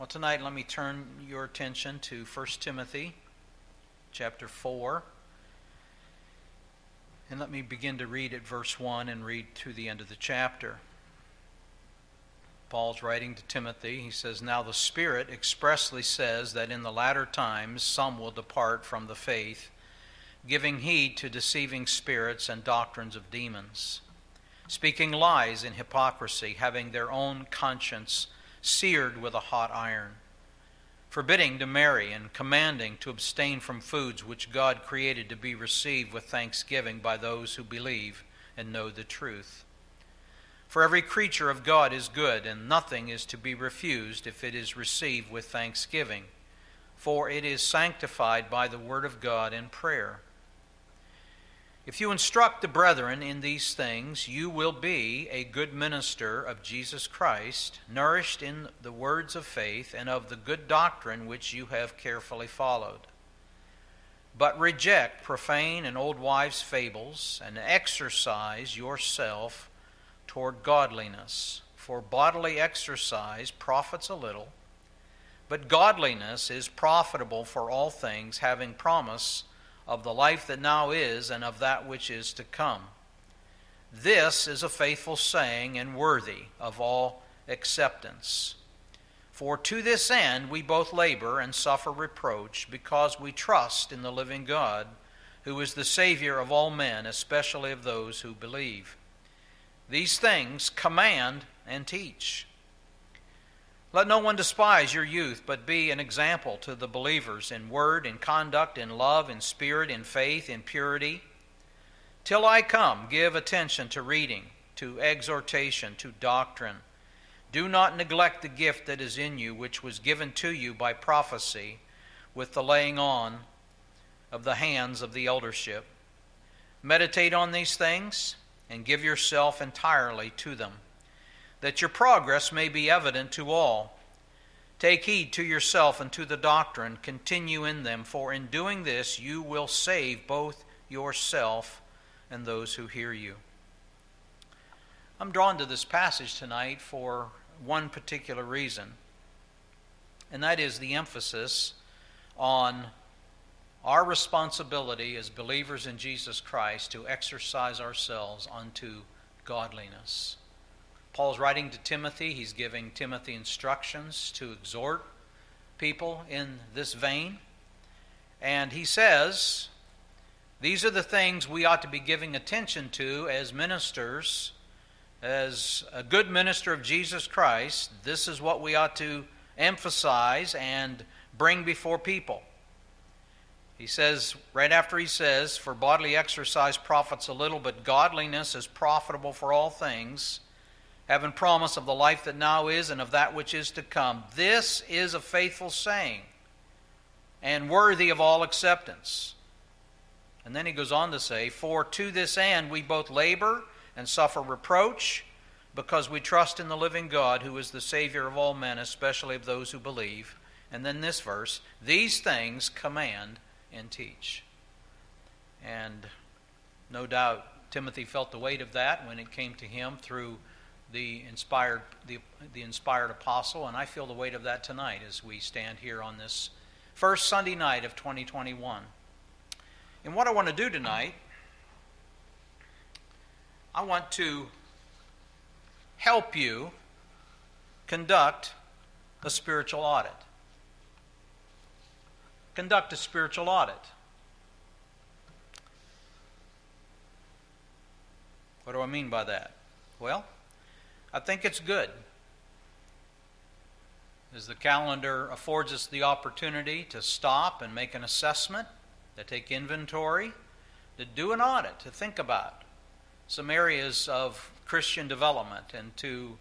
Well, tonight let me turn your attention to 1 Timothy chapter 4. And let me begin to read at verse 1 and read to the end of the chapter. Paul's writing to Timothy. He says, "Now the Spirit expressly says that in the latter times some will depart from the faith, giving heed to deceiving spirits and doctrines of demons, speaking lies in hypocrisy, having their own conscience seared with a hot iron, forbidding to marry and commanding to abstain from foods which God created to be received with thanksgiving by those who believe and know the truth. For every creature of God is good, and nothing is to be refused if it is received with thanksgiving, for it is sanctified by the word of God and prayer. If you instruct the brethren in these things, you will be a good minister of Jesus Christ, nourished in the words of faith and of the good doctrine which you have carefully followed. But reject profane and old wives' fables, and exercise yourself toward godliness. For bodily exercise profits a little, but godliness is profitable for all things, having promise of the life that now is and of that which is to come. This is a faithful saying and worthy of all acceptance. For to this end we both labor and suffer reproach, because we trust in the living God, who is the Savior of all men, especially of those who believe. These things command and teach. Let no one despise your youth, but be an example to the believers in word, in conduct, in love, in spirit, in faith, in purity. Till I come, give attention to reading, to exhortation, to doctrine. Do not neglect the gift that is in you, which was given to you by prophecy, with the laying on of the hands of the eldership. Meditate on these things, and give yourself entirely to them, that your progress may be evident to all. Take heed to yourself and to the doctrine, continue in them, for in doing this you will save both yourself and those who hear you." I'm drawn to this passage tonight for one particular reason, and that is the emphasis on our responsibility as believers in Jesus Christ to exercise ourselves unto godliness. Paul's writing to Timothy. He's giving Timothy instructions to exhort people in this vein. And he says, these are the things we ought to be giving attention to as ministers, as a good minister of Jesus Christ. This is what we ought to emphasize and bring before people. He says, right after he says, "For bodily exercise profits a little, but godliness is profitable for all things, having promise of the life that now is and of that which is to come. This is a faithful saying and worthy of all acceptance." And then he goes on to say, "For to this end we both labor and suffer reproach, because we trust in the living God, who is the Savior of all men, especially of those who believe." And then this verse, "These things command and teach." And no doubt Timothy felt the weight of that when it came to him through the inspired apostle, and I feel the weight of that tonight as we stand here on this first Sunday night of 2021. And what I want to do tonight, I want to help you conduct a spiritual audit. Conduct a spiritual audit. What do I mean by that? Well, I think it's good, as the calendar affords us the opportunity to stop and make an assessment, to take inventory, to do an audit, to think about some areas of Christian development, and to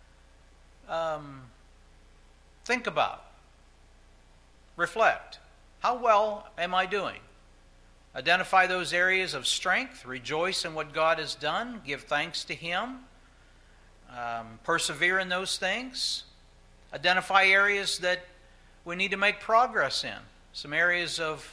think about, reflect, how well am I doing? Identify those areas of strength, rejoice in what God has done, give thanks to Him, persevere in those things. Identify areas that we need to make progress in. Some areas of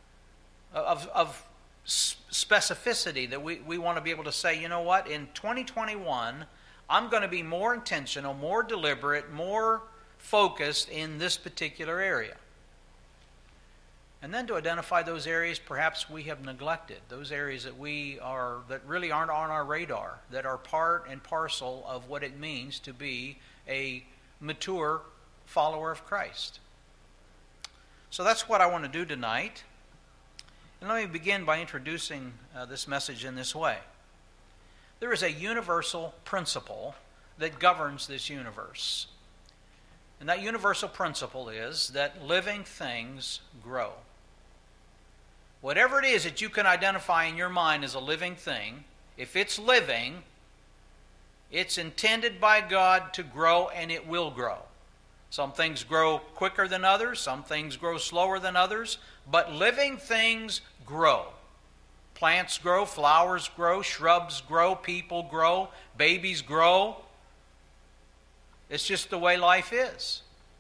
specificity that we want to be able to say, you know what, in 2021, I'm going to be more intentional, more deliberate, more focused in this particular area. And then to identify those areas perhaps we have neglected, those areas that really aren't on our radar, that are part and parcel of what it means to be a mature follower of Christ. So that's what I want to do tonight. And let me begin by introducing this message in this way. There is a universal principle that governs this universe. And that universal principle is that living things grow. Whatever it is that you can identify in your mind as a living thing, if it's living, it's intended by God to grow, and it will grow. Some things grow quicker than others, some things grow slower than others, but living things grow. Plants grow, flowers grow, shrubs grow, people grow, babies grow. It's just the way life is.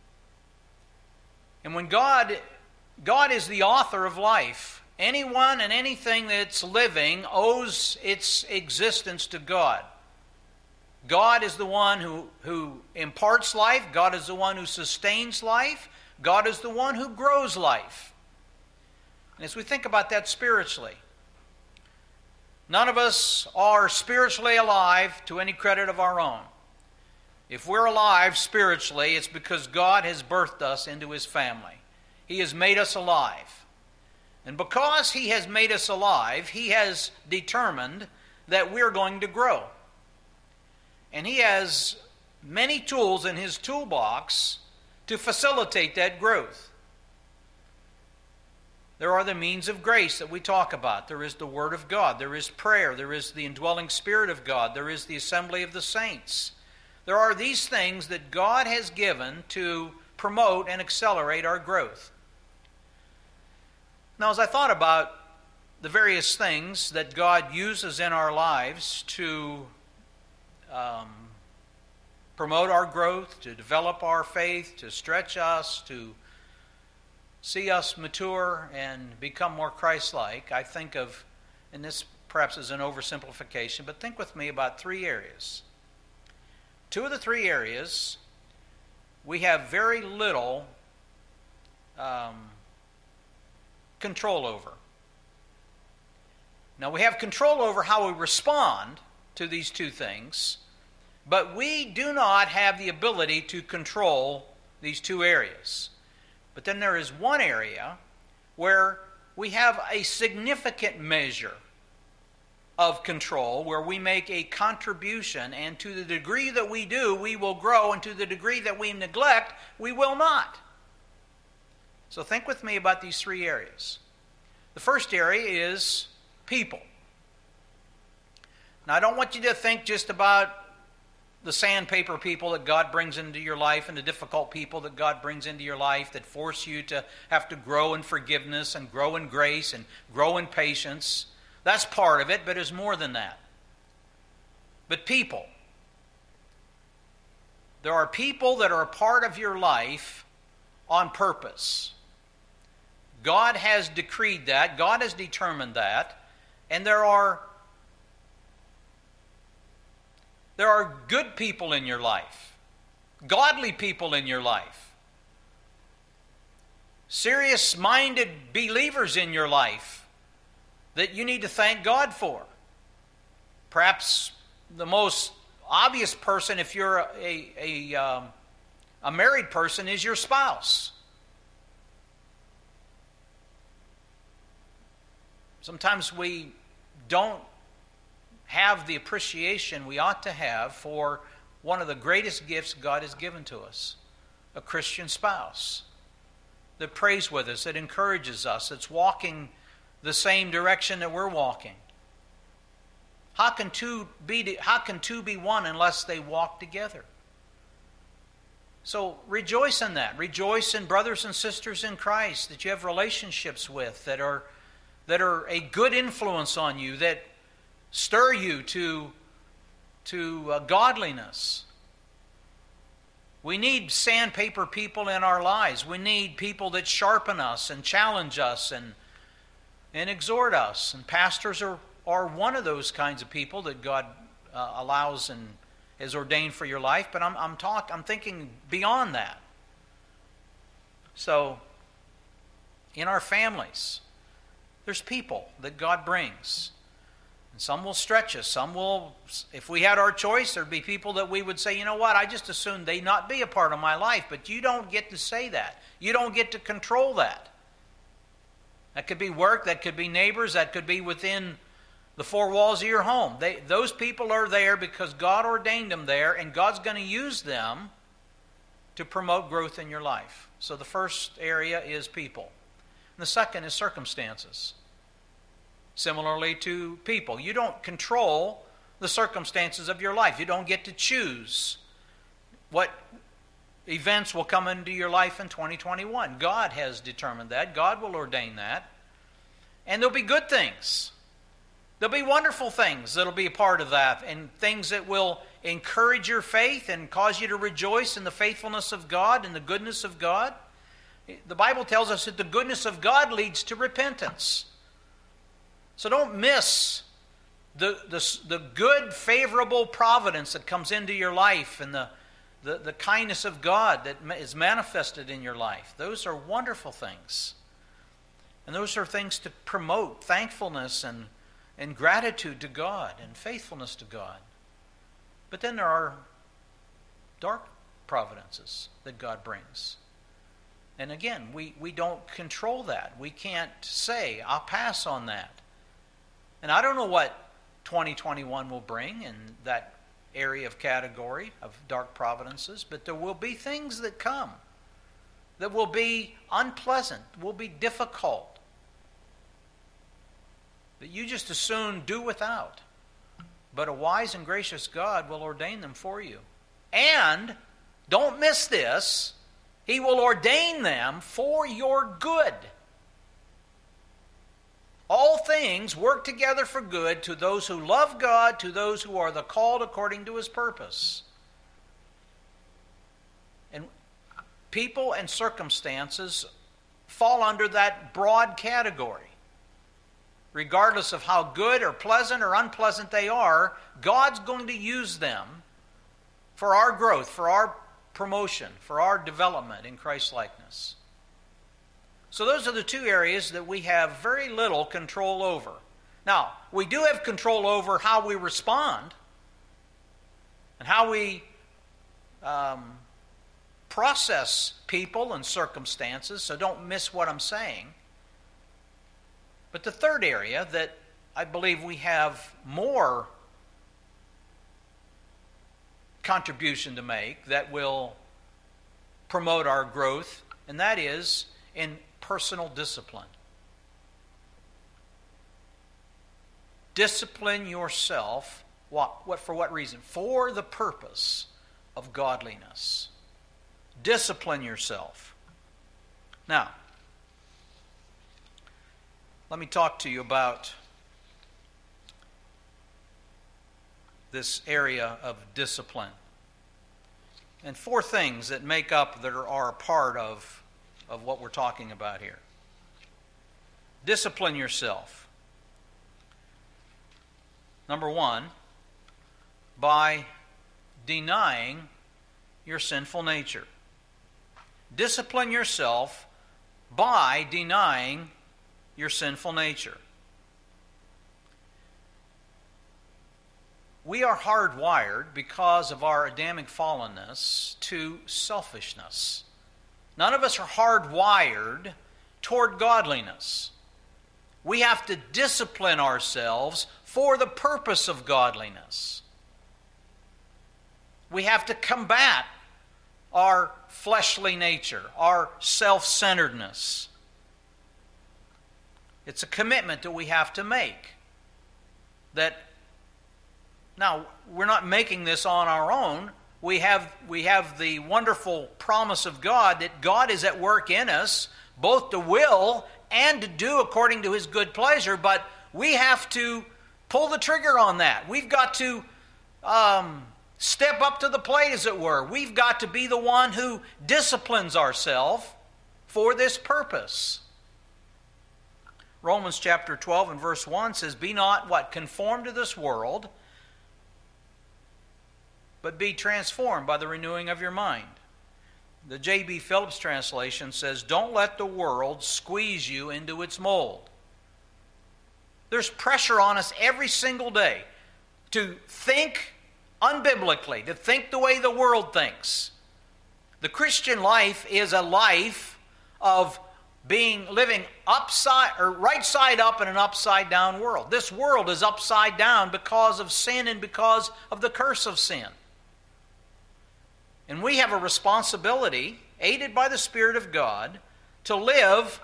And when God is the author of life, anyone and anything that's living owes its existence to God. God is the one who imparts life. God is the one who sustains life. God is the one who grows life. And as we think about that spiritually, none of us are spiritually alive to any credit of our own. If we're alive spiritually, it's because God has birthed us into His family. He has made us alive. And because He has made us alive, He has determined that we're going to grow. And He has many tools in His toolbox to facilitate that growth. There are the means of grace that we talk about. There is the Word of God. There is prayer. There is the indwelling Spirit of God. There is the assembly of the saints. There are these things that God has given to promote and accelerate our growth. Now, as I thought about the various things that God uses in our lives to promote our growth, to develop our faith, to stretch us, to see us mature and become more Christ-like, I think of, and this perhaps is an oversimplification, but think with me about three areas. Two of the three areas we have very little control over. Now, we have control over how we respond to these two things, but we do not have the ability to control these two areas. But then there is one area where we have a significant measure of control, where we make a contribution, and to the degree that we do, we will grow, and to the degree that we neglect, we will not. So think with me about these three areas. The first area is people. Now, I don't want you to think just about the sandpaper people that God brings into your life and the difficult people that God brings into your life that force you to have to grow in forgiveness and grow in grace and grow in patience. That's part of it, but it's more than that. But people. There are people that are a part of your life on purpose. God has decreed that. God has determined that. And there are good people in your life. Godly people in your life. Serious-minded believers in your life that you need to thank God for. Perhaps the most obvious person, if you're a married person, is your spouse. Sometimes we don't have the appreciation we ought to have for one of the greatest gifts God has given to us, a Christian spouse that prays with us, that encourages us, that's walking the same direction that we're walking. How can two be one unless they walk together? So rejoice in that. Rejoice in brothers and sisters in Christ that you have relationships with that are a good influence on you, that stir you to godliness. We need sandpaper people in our lives. We need people that sharpen us and challenge us and exhort us. And pastors are one of those kinds of people that God allows and has ordained for your life. But I'm thinking beyond that. So, in our families, there's people that God brings. And some will stretch us. Some will, if we had our choice, there'd be people that we would say, you know what, I just assume they not be a part of my life. But you don't get to say that. You don't get to control that. That could be work, that could be neighbors, that could be within the four walls of your home. Those people are there because God ordained them there, and God's going to use them to promote growth in your life. So the first area is people. And the second is circumstances. Similarly to people, you don't control the circumstances of your life. You don't get to choose what events will come into your life in 2021. God has determined that. God will ordain that. And there'll be good things. There'll be wonderful things that'll be a part of that, and things that will encourage your faith and cause you to rejoice in the faithfulness of God and the goodness of God. The Bible tells us that the goodness of God leads to repentance. So don't miss the good, favorable providence that comes into your life and the kindness of God that is manifested in your life. Those are wonderful things. And those are things to promote thankfulness and gratitude to God and faithfulness to God. But then there are dark providences that God brings. And again, we don't control that. We can't say, I'll pass on that. And I don't know what 2021 will bring in that area of category of dark providences, but there will be things that come that will be unpleasant, will be difficult, that you just as soon do without. But a wise and gracious God will ordain them for you. And, don't miss this, He will ordain them for your good. All things work together for good to those who love God, to those who are the called according to His purpose. And people and circumstances fall under that broad category. Regardless of how good or pleasant or unpleasant they are, God's going to use them for our growth, for our promotion, for our development in Christ-likeness. So those are the two areas that we have very little control over. Now, we do have control over how we respond and how we process people and circumstances, so don't miss what I'm saying. But the third area that I believe we have more contribution to make that will promote our growth, and that is in personal discipline. Discipline yourself. What for what reason? For the purpose of godliness. Discipline yourself. Now, let me talk to you about this area of discipline. And four things that make up, that are a part of what we're talking about here. Discipline yourself. Number one, by denying your sinful nature. Discipline yourself by denying your sinful nature. We are hardwired because of our Adamic fallenness to selfishness. None of us are hardwired toward godliness. We have to discipline ourselves for the purpose of godliness. We have to combat our fleshly nature, our self-centeredness. It's a commitment that we have to make. Now, we're not making this on our own. We have the wonderful promise of God that God is at work in us, both to will and to do according to His good pleasure, but we have to pull the trigger on that. We've got to step up to the plate, as it were. We've got to be the one who disciplines ourselves for this purpose. Romans chapter 12 and verse 1 says, "Be not," what? "Conformed to this world, but be transformed by the renewing of your mind, The J.B. Phillips translation says, don't let the world squeeze you into its mold. There's pressure on us every single day to think unbiblically, to think the way the world thinks. The Christian life is a life of living right side up in an upside down world. This world is upside down because of sin and because of the curse of sin. And we have a responsibility, aided by the Spirit of God, to live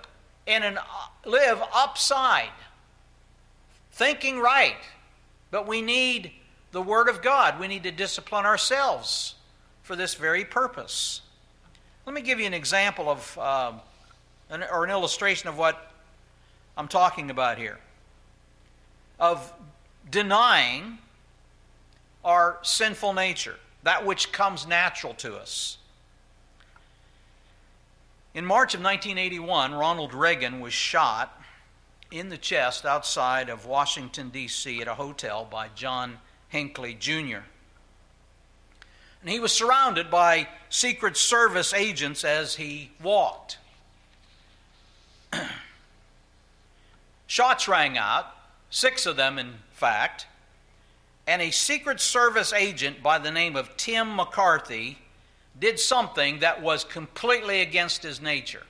upside, thinking right. But we need the Word of God. We need to discipline ourselves for this very purpose. Let me give you an example of, or an illustration of what I'm talking about here. Of denying our sinful nature, that which comes natural to us. In March of 1981, Ronald Reagan was shot in the chest outside of Washington, D.C. at a hotel by John Hinckley, Jr. And he was surrounded by Secret Service agents as he walked. Shots rang out, 6 of them in fact, and a Secret Service agent by the name of Tim McCarthy did something that was completely against his nature.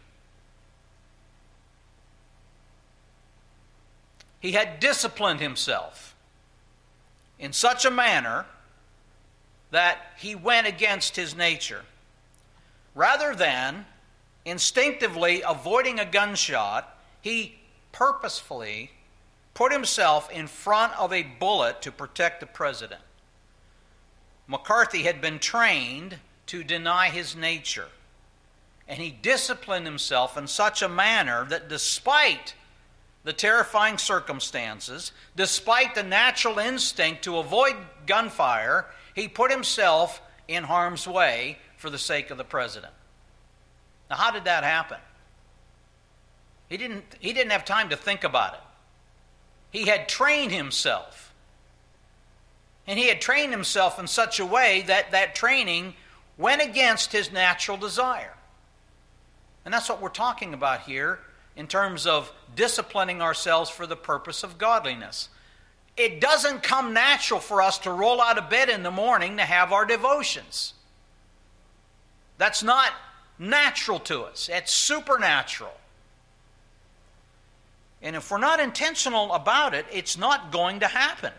He had disciplined himself in such a manner that he went against his nature. Rather than instinctively avoiding a gunshot, he purposefully put himself in front of a bullet to protect the president. McCarthy had been trained to deny his nature, and he disciplined himself in such a manner that despite the terrifying circumstances, despite the natural instinct to avoid gunfire, he put himself in harm's way for the sake of the president. Now, how did that happen? He didn't have time to think about it. He had trained himself. And he had trained himself in such a way that that training went against his natural desire. And that's what we're talking about here in terms of disciplining ourselves for the purpose of godliness. It doesn't come natural for us to roll out of bed in the morning to have our devotions. That's not natural to us. It's supernatural. And if we're not intentional about it, it's not going to happen.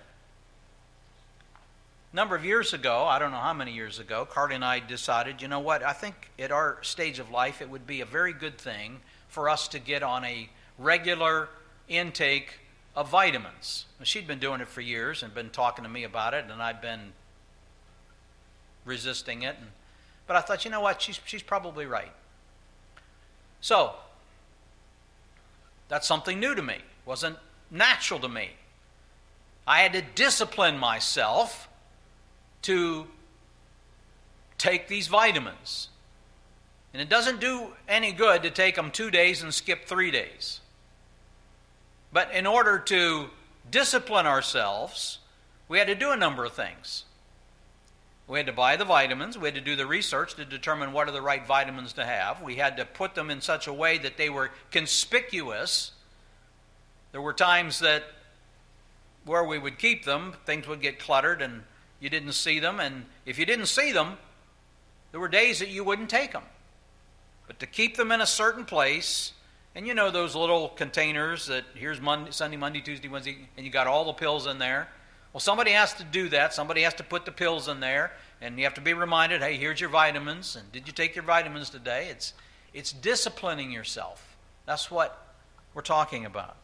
A number of years ago, I don't know how many years ago, Carly and I decided, you know what, I think at our stage of life it would be a very good thing for us to get on a regular intake of vitamins. She'd been doing it for years and been talking to me about it, and I'd been resisting it. But I thought, you know what, she's probably right. So, that's something new to me. It wasn't natural to me. I had to discipline myself to take these vitamins. And it doesn't do any good to take them 2 days and skip 3 days. But in order to discipline ourselves, we had to do a number of things. We had to buy the vitamins. We had to do the research to determine what are the right vitamins to have. We had to put them in such a way that they were conspicuous. There were times that where we would keep them, things would get cluttered and you didn't see them. And if you didn't see them, there were days that you wouldn't take them. But to keep them in a certain place, and you know those little containers that here's Sunday, Monday, Tuesday, Wednesday, and you got all the pills in there. Well, somebody has to do that. Somebody has to put the pills in there, and you have to be reminded, hey, here's your vitamins, and did you take your vitamins today? It's disciplining yourself. That's what we're talking about.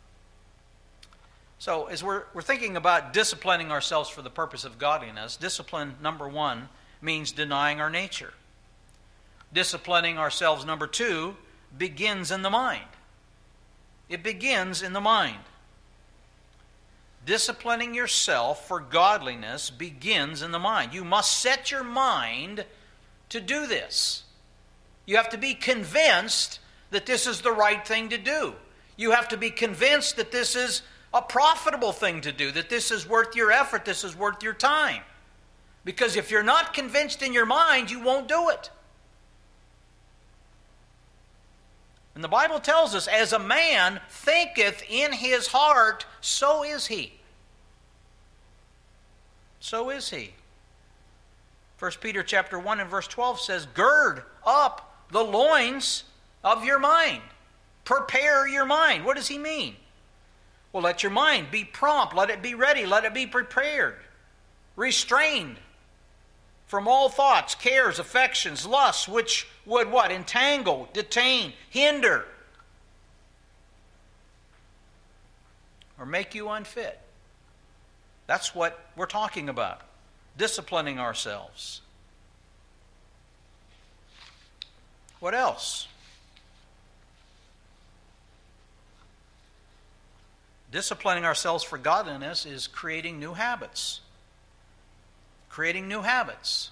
So as we're thinking about disciplining ourselves for the purpose of godliness, discipline, number 1, means denying our nature. Disciplining ourselves, number 2, begins in the mind. It begins in the mind. Disciplining yourself for godliness begins in the mind. You must set your mind to do this. You have to be convinced that this is the right thing to do. You have to be convinced that this is a profitable thing to do, that this is worth your effort, this is worth your time. Because if you're not convinced in your mind, you won't do it. And the Bible tells us, as a man thinketh in his heart, so is he. So is he. 1 Peter chapter 1 and verse 12 says, gird up the loins of your mind. Prepare your mind. What does he mean? Well, let your mind be prompt. Let it be ready. Let it be prepared. Restrained from all thoughts, cares, affections, lusts, which would what? Entangle, detain, hinder, or make you unfit. That's what we're talking about. Disciplining ourselves. What else? Disciplining ourselves for godliness is creating new habits. Creating new habits.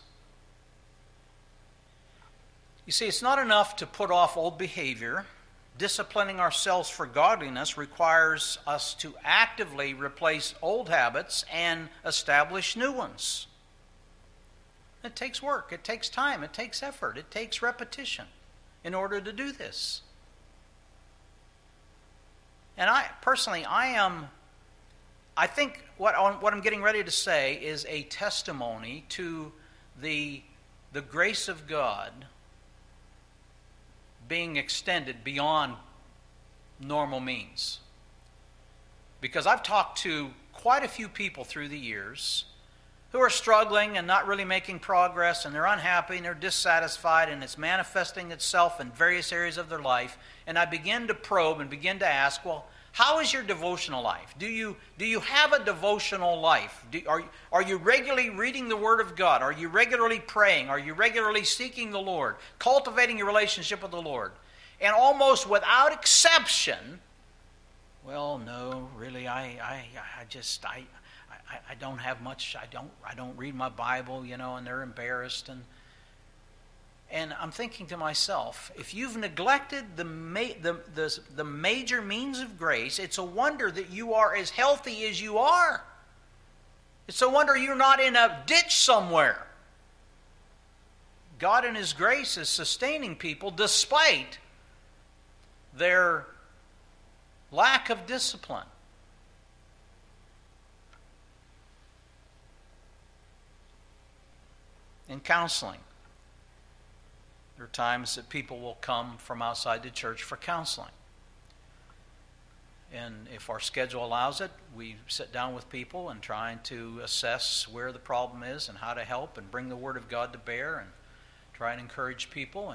You see, it's not enough to put off old behavior. Disciplining ourselves for godliness requires us to actively replace old habits and establish new ones. It takes work, it takes time, it takes effort, it takes repetition in order to do this. And I think what I'm getting ready to say is a testimony to the grace of God being extended beyond normal means. Because I've talked to quite a few people through the years who are struggling and not really making progress, and they're unhappy and they're dissatisfied, and it's manifesting itself in various areas of their life. And I begin to probe and begin to ask, well, how is your devotional life? Do you have a devotional life? Are you regularly reading the Word of God? Are you regularly praying? Are you regularly seeking the Lord? Cultivating your relationship with the Lord? And almost without exception, well, no, really, I don't have much. I don't read my Bible, and they're embarrassed. And I'm thinking to myself, if you've neglected the major means of grace, it's a wonder that you are as healthy as you are. It's a wonder you're not in a ditch somewhere. God in His grace is sustaining people despite their lack of discipline. In counseling, there are times that people will come from outside the church for counseling. And if our schedule allows it, we sit down with people and trying to assess where the problem is and how to help and bring the Word of God to bear and try and encourage people.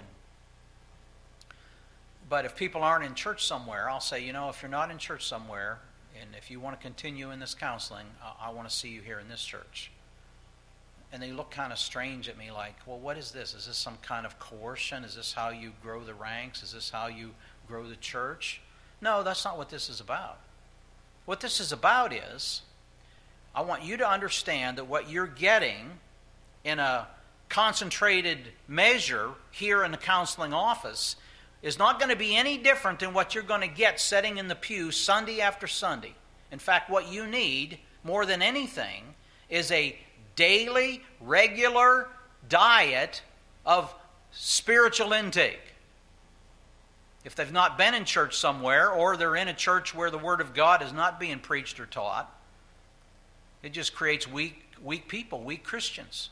But if people aren't in church somewhere, I'll say, if you're not in church somewhere, and if you want to continue in this counseling, I want to see you here in this church. And they look kind of strange at me like, well, what is this? Is this some kind of coercion? Is this how you grow the ranks? Is this how you grow the church? No, that's not what this is about. What this is about is, I want you to understand that what you're getting in a concentrated measure here in the counseling office is not going to be any different than what you're going to get sitting in the pew Sunday after Sunday. In fact, what you need more than anything is a daily, regular diet of spiritual intake. If they've not been in church somewhere, or they're in a church where the Word of God is not being preached or taught, it just creates weak people, weak Christians.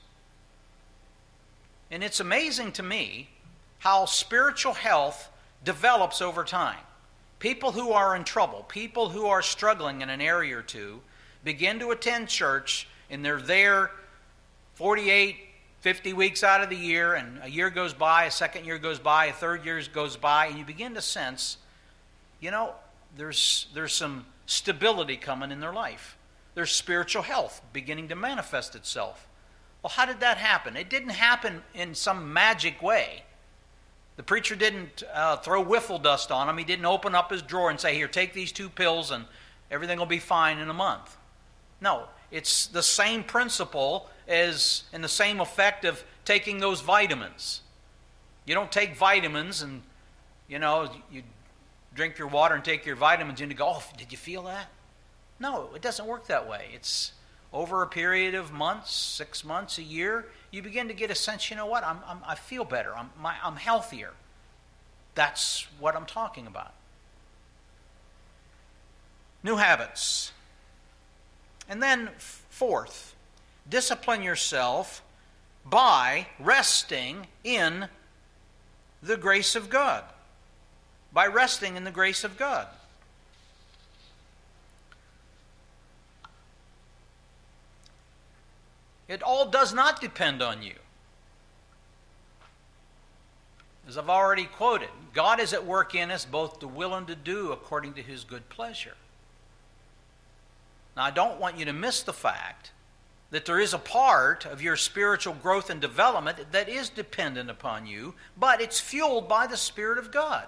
And it's amazing to me how spiritual health develops over time. People who are in trouble, people who are struggling in an area or two, begin to attend church, and they're there 48, 50 weeks out of the year, and a year goes by, a second year goes by, a third year goes by, and you begin to sense, there's some stability coming in their life. There's spiritual health beginning to manifest itself. Well, how did that happen? It didn't happen in some magic way. The preacher didn't throw wiffle dust on him. He didn't open up his drawer and say, here, take these 2 pills and everything will be fine in a month. No, it's the same principle as and the same effect of taking those vitamins. You don't take vitamins and, you drink your water and take your vitamins and you go, oh, did you feel that? No, it doesn't work that way. It's over a period of months, 6 months, a year, you begin to get a sense, I feel better. I'm healthier. That's what I'm talking about. New habits. And then fourth, discipline yourself by resting in the grace of God. By resting in the grace of God. It all does not depend on you. As I've already quoted, God is at work in us both to will and to do according to His good pleasure. Now, I don't want you to miss the fact that there is a part of your spiritual growth and development that is dependent upon you, but it's fueled by the Spirit of God.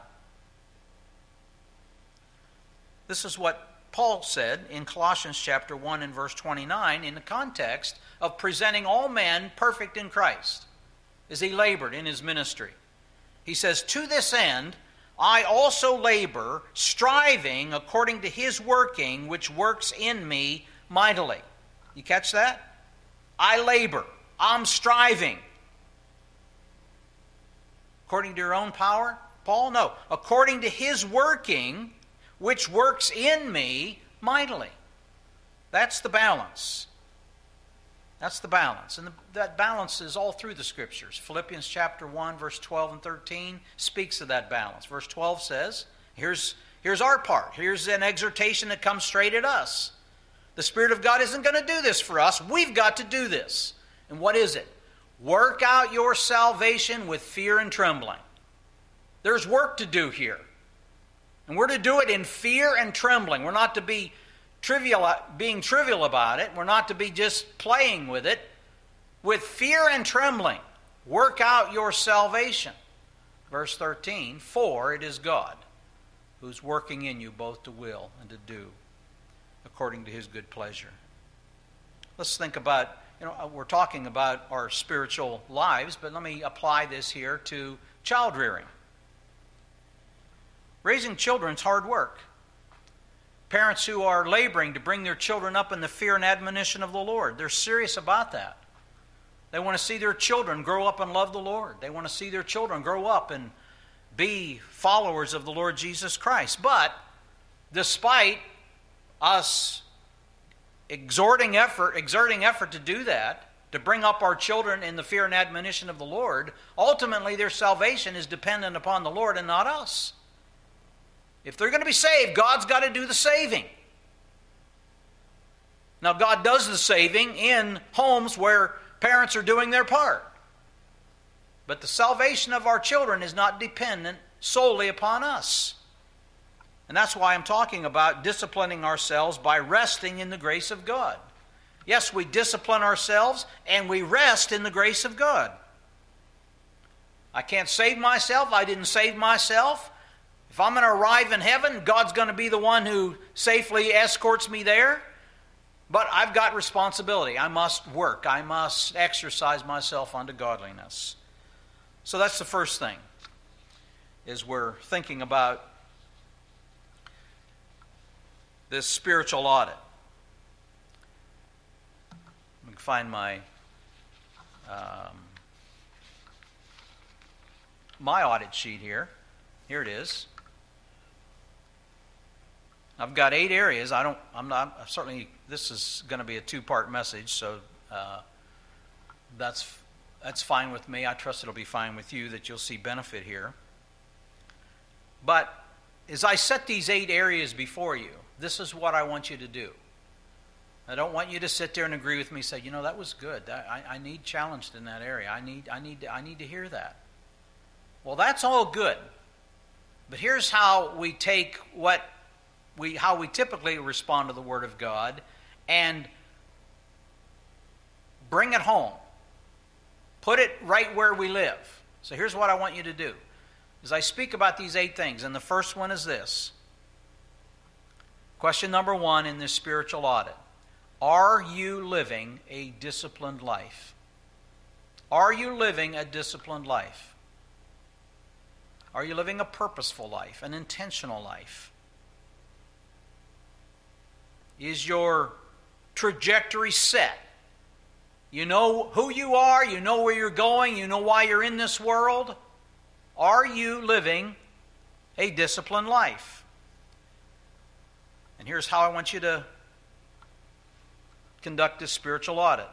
This is what Paul said in Colossians chapter 1 and verse 29 in the context of presenting all men perfect in Christ as he labored in his ministry. He says, "To this end, I also labor, striving according to His working, which works in me mightily." You catch that? I labor. I'm striving. According to your own power, Paul? No. According to His working, which works in me mightily. That's the balance. That's the balance. And that balance is all through the Scriptures. Philippians chapter 1, verse 12 and 13 speaks of that balance. Verse 12 says, here's our part. Here's an exhortation that comes straight at us. The Spirit of God isn't going to do this for us. We've got to do this. And what is it? Work out your salvation with fear and trembling. There's work to do here. And we're to do it in fear and trembling. We're not to be being trivial about it. We're not to be just playing with it. With fear and trembling, work out your salvation. Verse 13, "For it is God who's working in you both to will and to do according to His good pleasure." Let's think about, we're talking about our spiritual lives, but let me apply this here to child rearing. Raising children is hard work. Parents who are laboring to bring their children up in the fear and admonition of the Lord, they're serious about that. They want to see their children grow up and love the Lord. They want to see their children grow up and be followers of the Lord Jesus Christ. But despite us exerting effort to do that, to bring up our children in the fear and admonition of the Lord, ultimately their salvation is dependent upon the Lord and not us. If they're going to be saved, God's got to do the saving. Now, God does the saving in homes where parents are doing their part. But the salvation of our children is not dependent solely upon us. And that's why I'm talking about disciplining ourselves by resting in the grace of God. Yes, we discipline ourselves and we rest in the grace of God. I can't save myself. I didn't save myself. If I'm going to arrive in heaven, God's going to be the one who safely escorts me there. But I've got responsibility. I must work. I must exercise myself unto godliness. So that's the first thing, is we're thinking about this spiritual audit. Let me find my audit sheet here. Here it is. I've got 8 areas. Certainly this is going to be a 2-part message, so that's fine with me. I trust it'll be fine with you, that you'll see benefit here. But as I set these 8 areas before you, this is what I want you to do. I don't want you to sit there and agree with me and say, that was good. I need challenged in that area. I need to hear that. Well, that's all good. But here's how we take how we typically respond to the Word of God and bring it home. Put it right where we live. So here's what I want you to do. As I speak about these 8 things, and the first one is this. Question number 1 in this spiritual audit. Are you living a disciplined life? Are you living a disciplined life? Are you living a purposeful life, an intentional life? Is your trajectory set? You know who you are, you know where you're going, you know why you're in this world. Are you living a disciplined life. And here's how I want you to conduct this spiritual audit.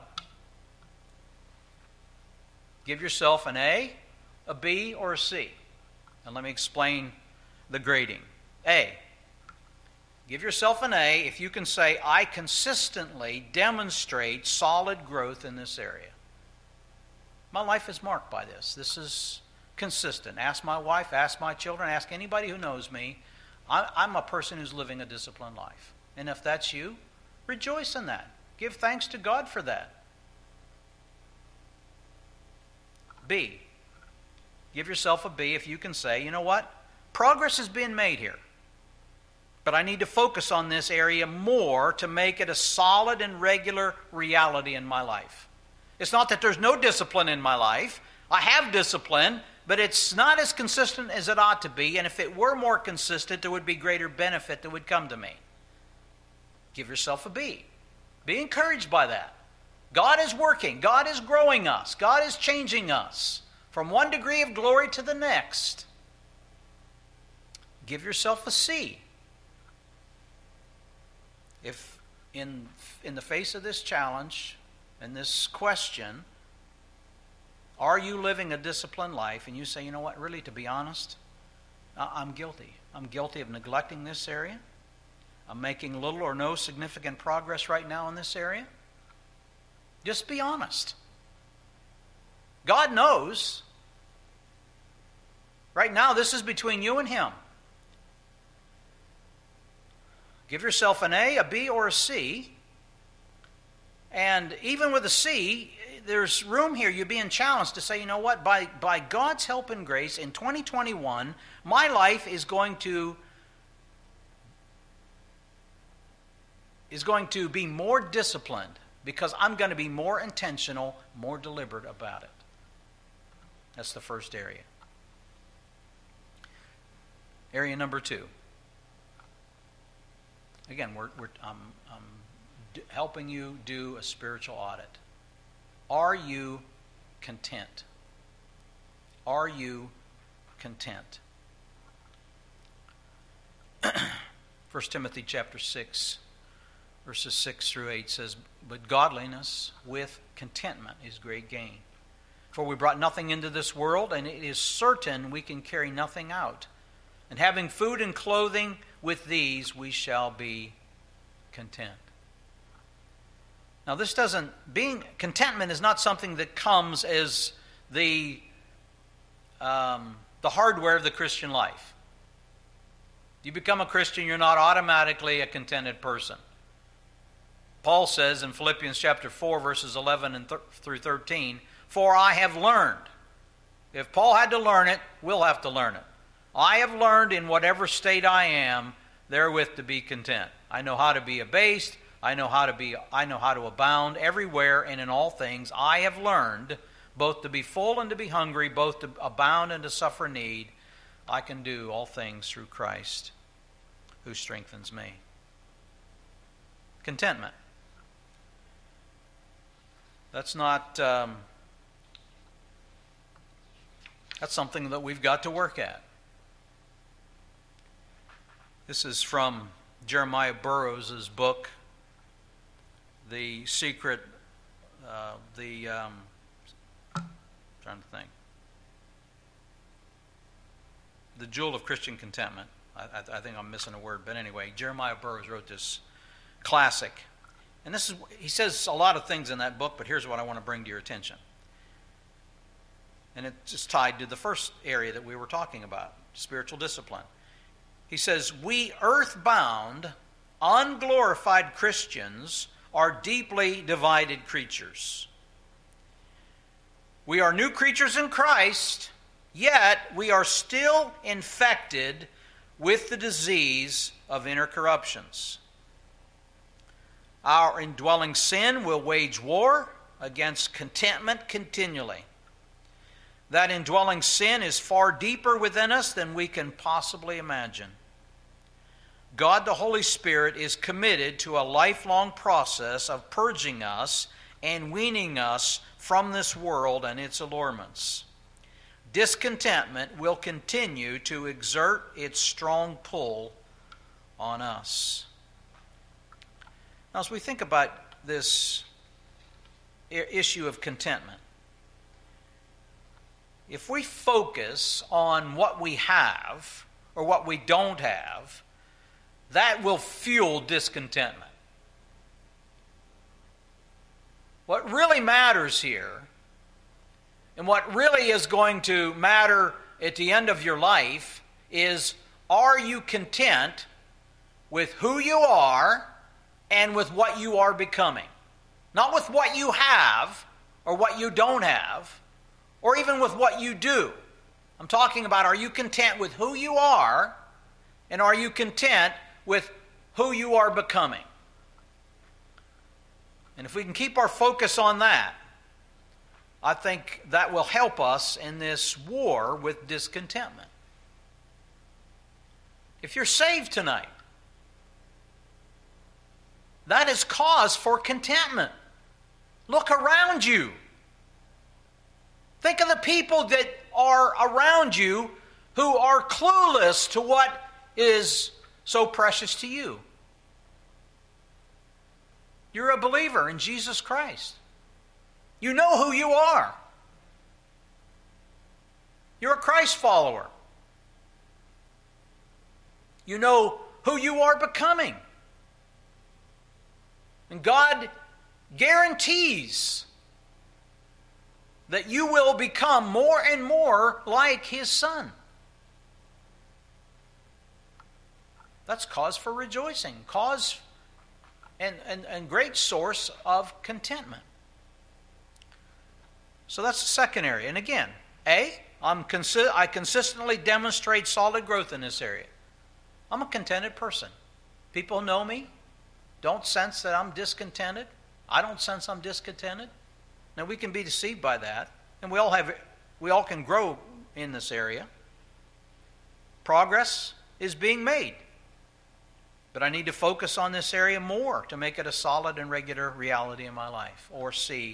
Give yourself an A, a B, or a C. And let me explain the grading. A. Give yourself an A if you can say, I consistently demonstrate solid growth in this area. My life is marked by this. This is consistent. Ask my wife, ask my children, ask anybody who knows me. I'm a person who's living a disciplined life. And if that's you, rejoice in that. Give thanks to God for that. B. Give yourself a B if you can say, you know what? Progress is being made here. But I need to focus on this area more to make it a solid and regular reality in my life. It's not that there's no discipline in my life. I have discipline, but it's not as consistent as it ought to be. And if it were more consistent, there would be greater benefit that would come to me. Give yourself a B. Be encouraged by that. God is working. God is growing us. God is changing us from one degree of glory to the next. Give yourself a C. If in the face of this challenge and this question, are you living a disciplined life? And you say, you know what, really, to be honest, I'm guilty. I'm guilty of neglecting this area. I'm making little or no significant progress right now in this area. Just be honest. God knows. Right now, this is between you and Him. Give yourself an A, a B, or a C. And even with a C, there's room here. You're being challenged to say, you know what, by God's help and grace, in 2021, my life is going to be more disciplined because I'm going to be more intentional, more deliberate about it. That's the first area. Area number 2. Again, I'm helping you do a spiritual audit. Are you content? Are you content? 1 Timothy chapter 6, verses 6 through 8 says, but godliness with contentment is great gain. For we brought nothing into this world, and it is certain we can carry nothing out. And having food and clothing, with these we shall be content. Now contentment is not something that comes as the hardware of the Christian life. You become a Christian, you're not automatically a contented person. Paul says in Philippians chapter 4, verses 11 through 13, for I have learned. If Paul had to learn it, we'll have to learn it. I have learned in whatever state I am, therewith to be content. I know how to be abased. I know how to abound everywhere and in all things. I have learned both to be full and to be hungry, both to abound and to suffer need. I can do all things through Christ who strengthens me. Contentment. That's not... that's something that we've got to work at. This is from Jeremiah Burroughs' book, The Secret, trying to think. The Jewel of Christian Contentment. I think I'm missing a word, but anyway, Jeremiah Burroughs wrote this classic. And he says a lot of things in that book, but here's what I want to bring to your attention. And it's just tied to the first area that we were talking about, spiritual discipline. He says, we earthbound, unglorified Christians are deeply divided creatures. We are new creatures in Christ, yet we are still infected with the disease of inner corruptions. Our indwelling sin will wage war against contentment continually. That indwelling sin is far deeper within us than we can possibly imagine. God the Holy Spirit is committed to a lifelong process of purging us and weaning us from this world and its allurements. discontentment will continue to exert its strong pull on us. Now, as we think about this issue of contentment, if we focus on what we have or what we don't have, that will fuel discontentment. What really matters here, and what really is going to matter at the end of your life, is, are you content with who you are and with what you are becoming? Not with what you have or what you don't have, or even with what you do. I'm talking about, are you content with who you are, and are you content with who you are becoming? And if we can keep our focus on that, I think that will help us in this war with discontentment. If you're saved tonight, that is cause for contentment. Look around you. Think of the people that are around you who are clueless to what is so precious to you. You're a believer in Jesus Christ. You know who you are. You're a Christ follower. You know who you are becoming. And God guarantees that you will become more and more like His Son. That's cause for rejoicing, cause and great source of contentment. So that's the second area. And again, I consistently demonstrate solid growth in this area. I'm a contented person. People know me, don't sense that I'm discontented. I don't sense I'm discontented. Now, we can be deceived by that, and we all can grow in this area. Progress is being made. But I need to focus on this area more to make it a solid and regular reality in my life. Or see,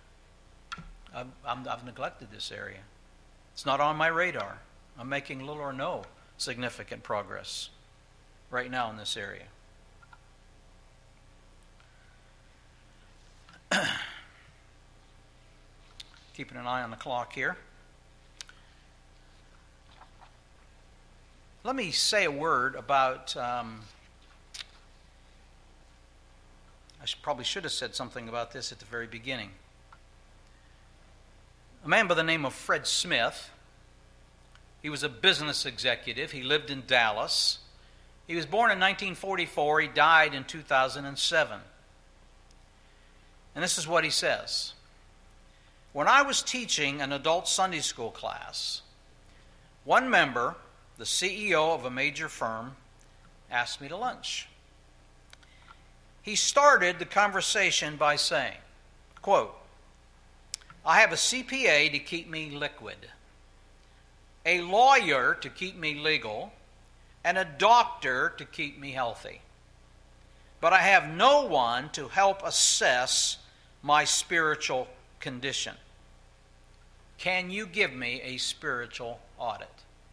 I've neglected this area. It's not on my radar. I'm making little or no significant progress right now in this area. Keeping an eye on the clock here. Let me say a word about, I probably should have said something about this at the very beginning. A man by the name of Fred Smith, he was a business executive. He lived in Dallas. He was born in 1944. He died in 2007. And this is what he says. When I was teaching an adult Sunday school class, one member, the CEO of a major firm, asked me to lunch. He started the conversation by saying, quote, I have a CPA to keep me liquid, a lawyer to keep me legal, and a doctor to keep me healthy. But I have no one to help assess my spiritual condition. Can you give me a spiritual audit?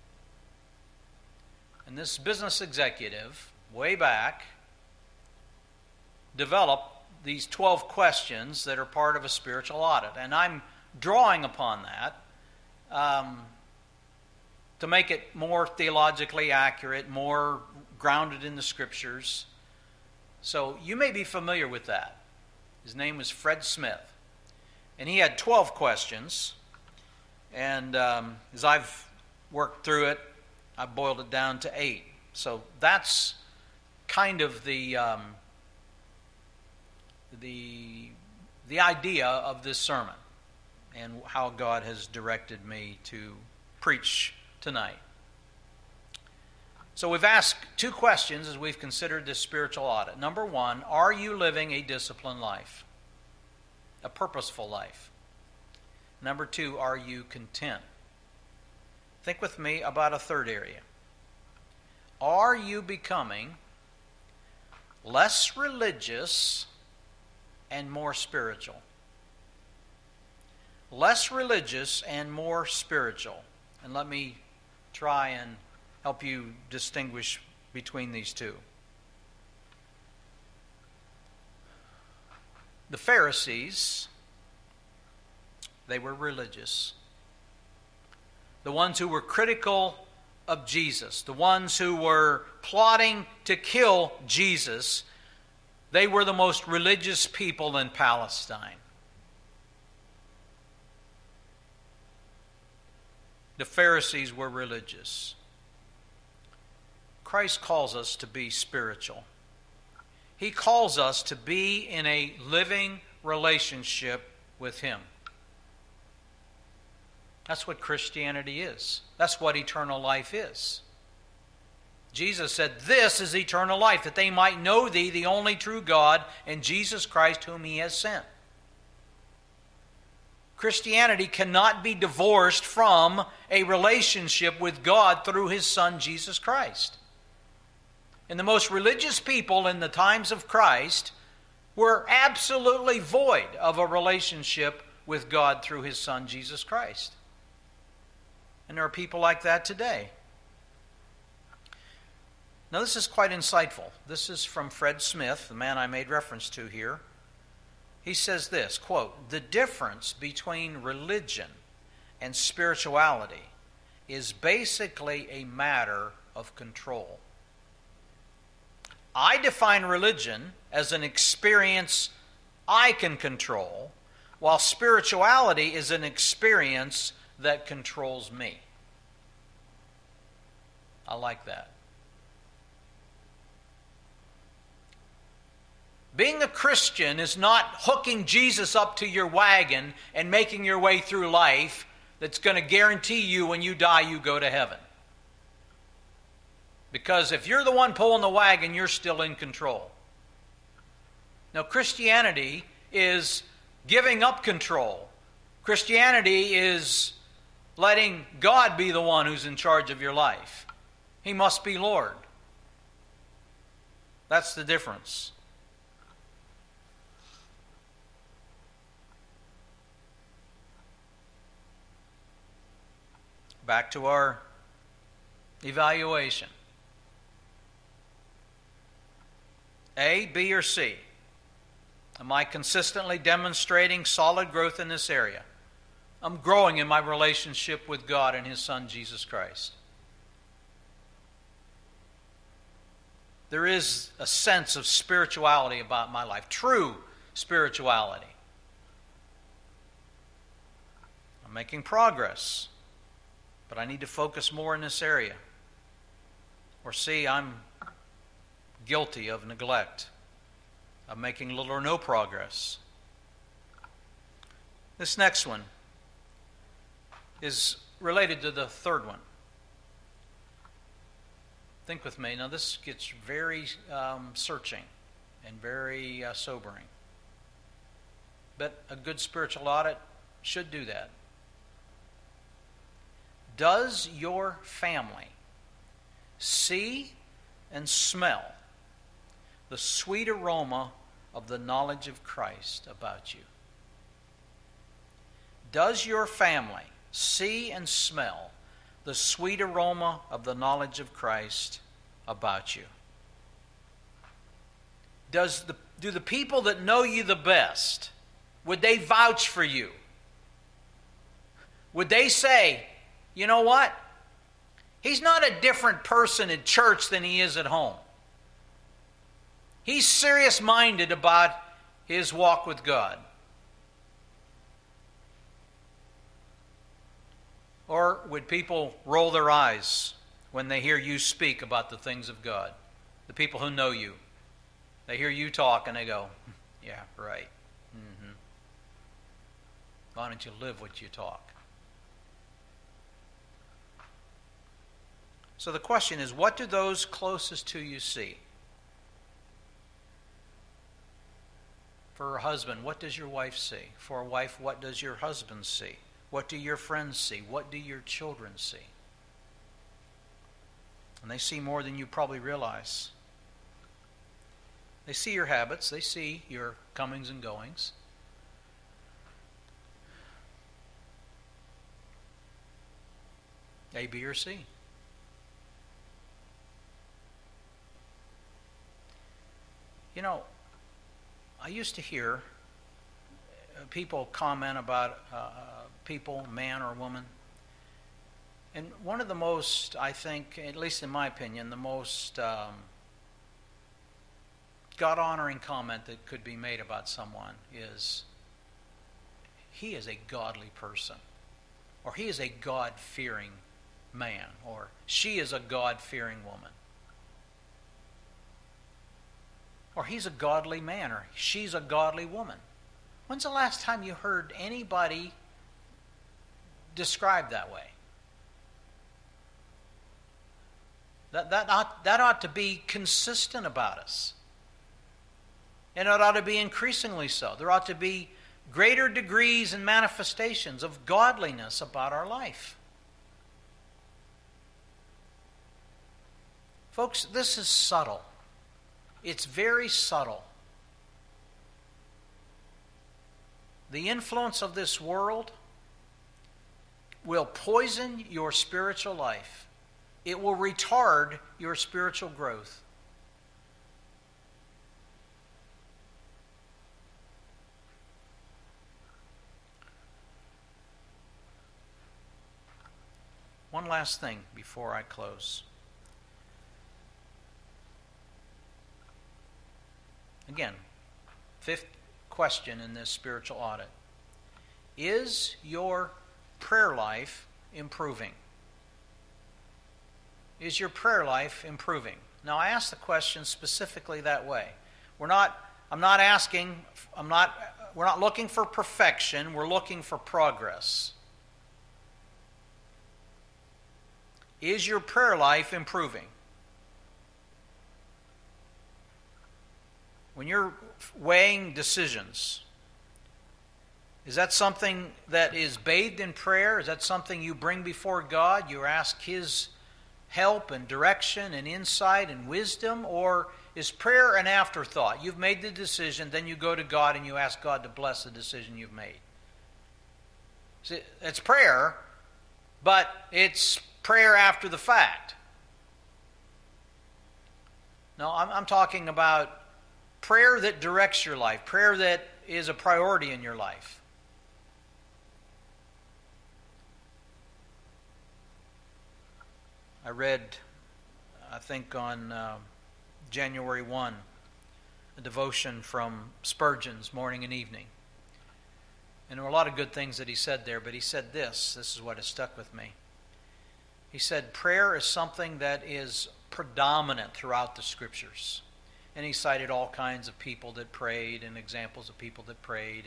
And this business executive, way back, developed these 12 questions that are part of a spiritual audit. And I'm drawing upon that to make it more theologically accurate, more grounded in the Scriptures. So you may be familiar with that. His name was Fred Smith. And he had 12 questions. And as I've worked through it, I've boiled it down to 8. So that's kind of the idea of this sermon and how God has directed me to preach tonight. So we've asked 2 questions as we've considered this spiritual audit. Number 1, are you living a disciplined life? A purposeful life? Number 2, are you content? Think with me about a third area. Are you becoming less religious and more spiritual? Less religious and more spiritual. And let me try and help you distinguish between these two. The Pharisees, they were religious. The ones who were critical of Jesus, the ones who were plotting to kill Jesus, they were the most religious people in Palestine. The Pharisees were religious. Christ calls us to be spiritual. He calls us to be in a living relationship with Him. That's what Christianity is. That's what eternal life is. Jesus said, "This is eternal life, that they might know Thee, the only true God, and Jesus Christ whom He has sent." Christianity cannot be divorced from a relationship with God through His Son, Jesus Christ. And the most religious people in the times of Christ were absolutely void of a relationship with God through His Son, Jesus Christ. And there are people like that today. Now, this is quite insightful. This is from Fred Smith, the man I made reference to here. He says this, quote, "The difference between religion and spirituality is basically a matter of control. I define religion as an experience I can control, while spirituality is an experience that controls me." I like that. Being a Christian is not hooking Jesus up to your wagon and making your way through life that's going to guarantee you when you die you go to heaven. Because if you're the one pulling the wagon, you're still in control. Now, Christianity is giving up control. Christianity is letting God be the one who's in charge of your life. He must be Lord. That's the difference. Back to our evaluation. A, B, or C? Am I consistently demonstrating solid growth in this area? I'm growing in my relationship with God and His Son, Jesus Christ. There is a sense of spirituality about my life, true spirituality. I'm making progress, but I need to focus more in this area. Or C, I'm guilty of neglect, of making little or no progress. This next one is related to the third one. Think with me. Now this gets very searching and very sobering. But a good spiritual audit should do that. Does your family see and smell the sweet aroma of the knowledge of Christ about you? Does your family see and smell the sweet aroma of the knowledge of Christ about you? Do the people that know you the best, would they vouch for you? Would they say, you know what? He's not a different person at church than he is at home. He's serious-minded about his walk with God. Or would people roll their eyes when they hear you speak about the things of God? The people who know you. They hear you talk and they go, yeah, right. Mm-hmm. Why don't you live what you talk? So the question is, what do those closest to you see? For a husband, what does your wife see? For a wife, what does your husband see? What do your friends see? What do your children see? And they see more than you probably realize. They see your habits. They see your comings and goings. A, B, or C. You know, I used to hear people comment about people, man or woman. And one of the most, I think, at least in my opinion, the most God-honoring comment that could be made about someone is, he is a godly person, or he is a God-fearing man, or she is a God-fearing woman, or he's a godly man, or she's a godly woman. When's the last time you heard anybody described that way? That ought to be consistent about us. And it ought to be increasingly so. There ought to be greater degrees and manifestations of godliness about our life. Folks, this is subtle. It's very subtle. The influence of this world will poison your spiritual life. It will retard your spiritual growth. One last thing before I close. Again, fifth question in this spiritual audit. Is your prayer life improving? Is your prayer life improving? Now, I ask the question specifically that way. We're not looking for perfection, we're looking for progress. Is your prayer life improving? When you're weighing decisions, is that something that is bathed in prayer? Is that something you bring before God? You ask His help and direction and insight and wisdom? Or is prayer an afterthought? You've made the decision, then you go to God and you ask God to bless the decision you've made. See, it's prayer, but it's prayer after the fact. No, I'm talking about prayer that directs your life, prayer that is a priority in your life. I read, I think on January 1, a devotion from Spurgeon's Morning and Evening. And there were a lot of good things that he said there, but he said this is what has stuck with me. He said, prayer is something that is predominant throughout the Scriptures. And he cited all kinds of people that prayed and examples of people that prayed.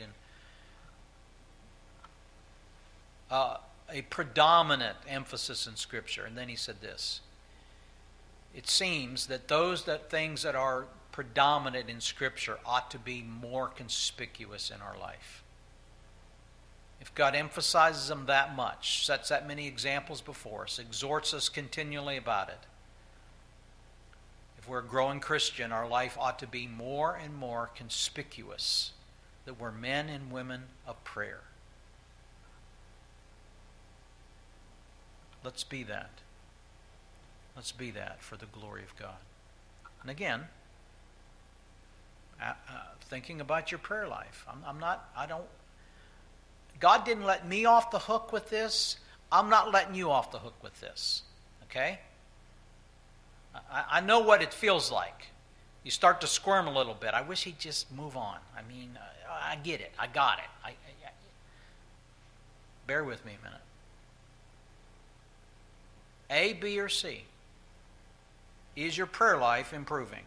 And a predominant emphasis in Scripture. And then he said this. It seems that things that are predominant in Scripture ought to be more conspicuous in our life. If God emphasizes them that much, sets that many examples before us, exhorts us continually about it, if we're a growing Christian, our life ought to be more and more conspicuous that we're men and women of prayer. Let's be that. Let's be that for the glory of God. And again, thinking about your prayer life. God didn't let me off the hook with this. I'm not letting you off the hook with this. Okay? I know what it feels like. You start to squirm a little bit. I wish he'd just move on. I mean, I get it. I got it. Bear with me a minute. A, B, or C? Is your prayer life improving?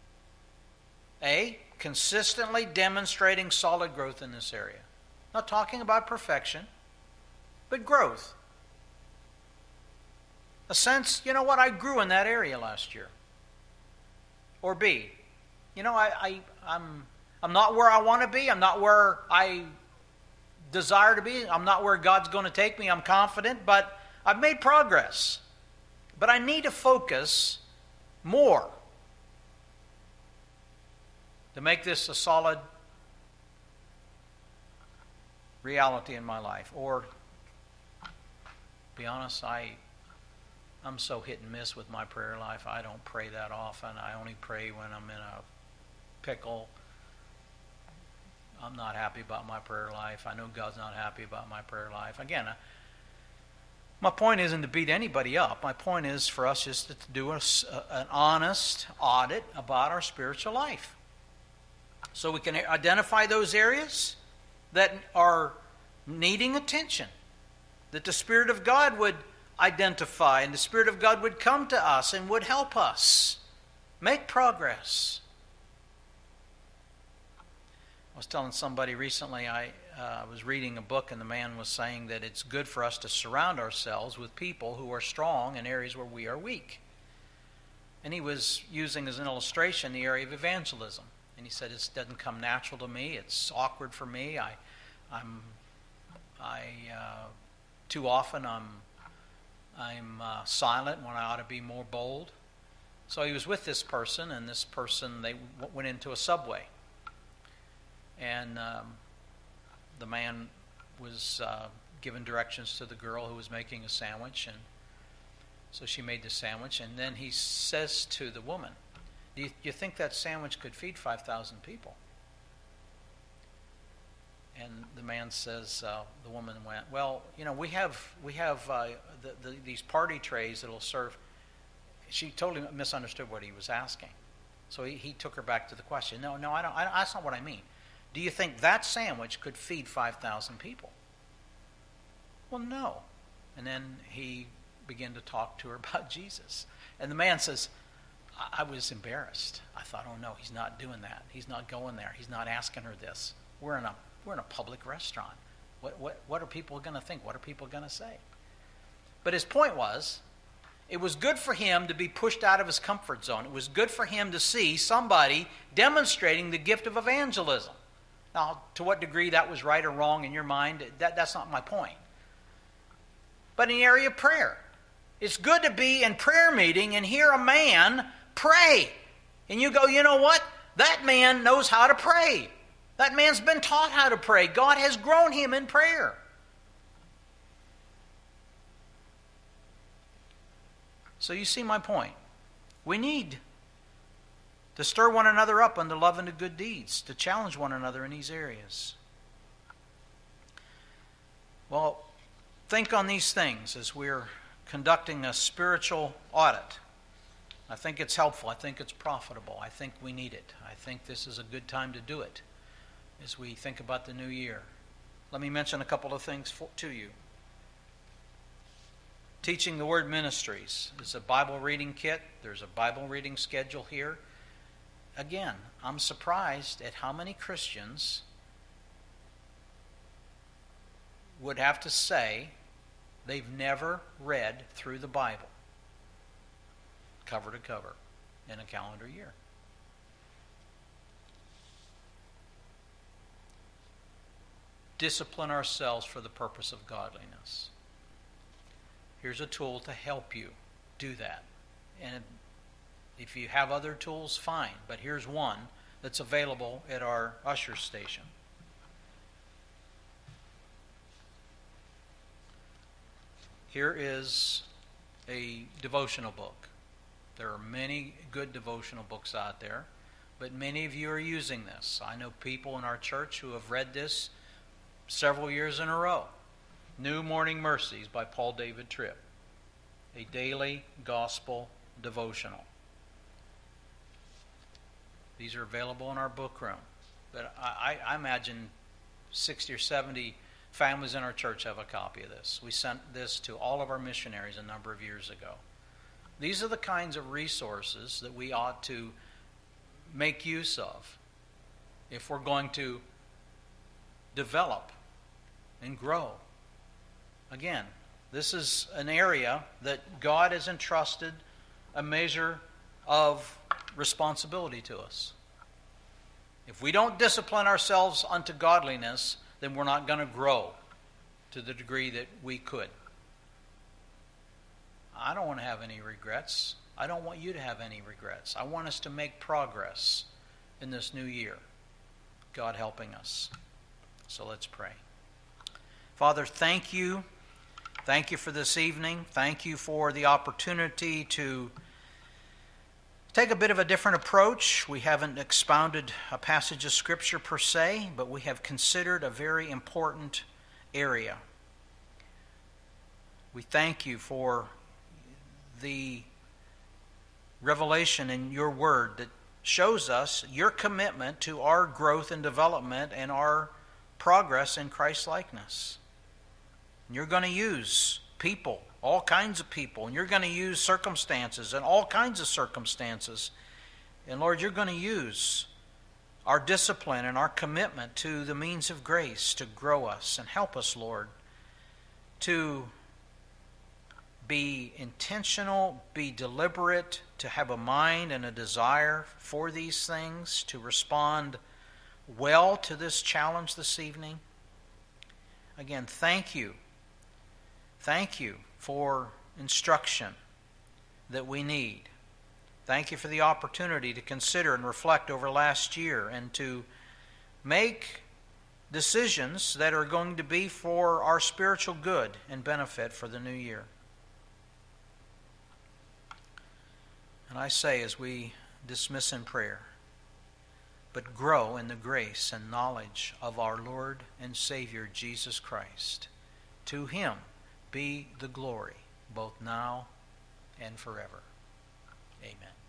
A, consistently demonstrating solid growth in this area. Not talking about perfection, but growth. A sense, you know what, I grew in that area last year. Or B, you know, I'm not where I want to be. I'm not where I desire to be. I'm not where God's going to take me. I'm confident, but I've made progress. But I need to focus more to make this a solid reality in my life. Or, to be honest, I I'm so hit and miss with my prayer life. I don't pray that often. I only pray when I'm in a pickle. I'm not happy about my prayer life. I know God's not happy about my prayer life. Again, my point isn't to beat anybody up. My point is for us just to do an honest audit about our spiritual life. So we can identify those areas that are needing attention, that the Spirit of God would identify and the Spirit of God would come to us and would help us make progress. I was telling somebody recently, I was reading a book, and the man was saying that it's good for us to surround ourselves with people who are strong in areas where we are weak. And he was using as an illustration the area of evangelism. And he said, it doesn't come natural to me. It's awkward for me. Too often I'm silent when I ought to be more bold. So he was with this person, and this person, they went into a Subway. And the man was given directions to the girl who was making a sandwich, and so she made the sandwich. And then he says to the woman, "Do you think that sandwich could feed 5,000 people?" And the man says, the woman went, "Well, we have these party trays that'll serve." She totally misunderstood what he was asking, so he took her back to the question. No, I don't. That's not what I mean. Do you think that sandwich could feed 5,000 people? Well, no. And then he began to talk to her about Jesus. And the man says, I was embarrassed. I thought, oh no, he's not doing that. He's not going there. He's not asking her this. We're in a public restaurant. What are people going to think? What are people going to say? But his point was, it was good for him to be pushed out of his comfort zone. It was good for him to see somebody demonstrating the gift of evangelism. Now, to what degree that was right or wrong in your mind, that's not my point. But in the area of prayer, it's good to be in prayer meeting and hear a man pray. And you go, you know what? That man knows how to pray. That man's been taught how to pray. God has grown him in prayer. So you see my point. We need to stir one another up unto love and to good deeds, to challenge one another in these areas. Well, think on these things as we're conducting a spiritual audit. I think it's helpful. I think it's profitable. I think we need it. I think this is a good time to do it as we think about the new year. Let me mention a couple of things to you. Teaching the Word Ministries is a Bible reading kit. There's a Bible reading schedule here. Again, I'm surprised at how many Christians would have to say they've never read through the Bible, cover to cover, in a calendar year. Discipline ourselves for the purpose of godliness. Here's a tool to help you do that. And if you have other tools, fine. But here's one that's available at our usher station. Here is a devotional book. There are many good devotional books out there, but many of you are using this. I know people in our church who have read this several years in a row. New Morning Mercies by Paul David Tripp. A daily gospel devotional. These are available in our book room. But I imagine 60 or 70 families in our church have a copy of this. We sent this to all of our missionaries a number of years ago. These are the kinds of resources that we ought to make use of if we're going to develop and grow. Again, this is an area that God has entrusted a measure of responsibility to us. If we don't discipline ourselves unto godliness, then we're not going to grow to the degree that we could. I don't want to have any regrets. I don't want you to have any regrets. I want us to make progress in this new year. God helping us. So let's pray. Father, thank you Thank you for this evening. Thank you for the opportunity to take a bit of a different approach. We haven't expounded a passage of Scripture per se, but we have considered a very important area. We thank you for the revelation in your word that shows us your commitment to our growth and development and our progress in Christ-likeness. You're going to use people, all kinds of people, and you're going to use circumstances and all kinds of circumstances. And Lord, you're going to use our discipline and our commitment to the means of grace to grow us and help us, Lord, to be intentional, be deliberate, to have a mind and a desire for these things, to respond well to this challenge this evening. Again, thank you. Thank you for instruction that we need. Thank you for the opportunity to consider and reflect over last year and to make decisions that are going to be for our spiritual good and benefit for the new year. And I say as we dismiss in prayer, but grow in the grace and knowledge of our Lord and Savior Jesus Christ. To Him be the glory, both now and forever. Amen.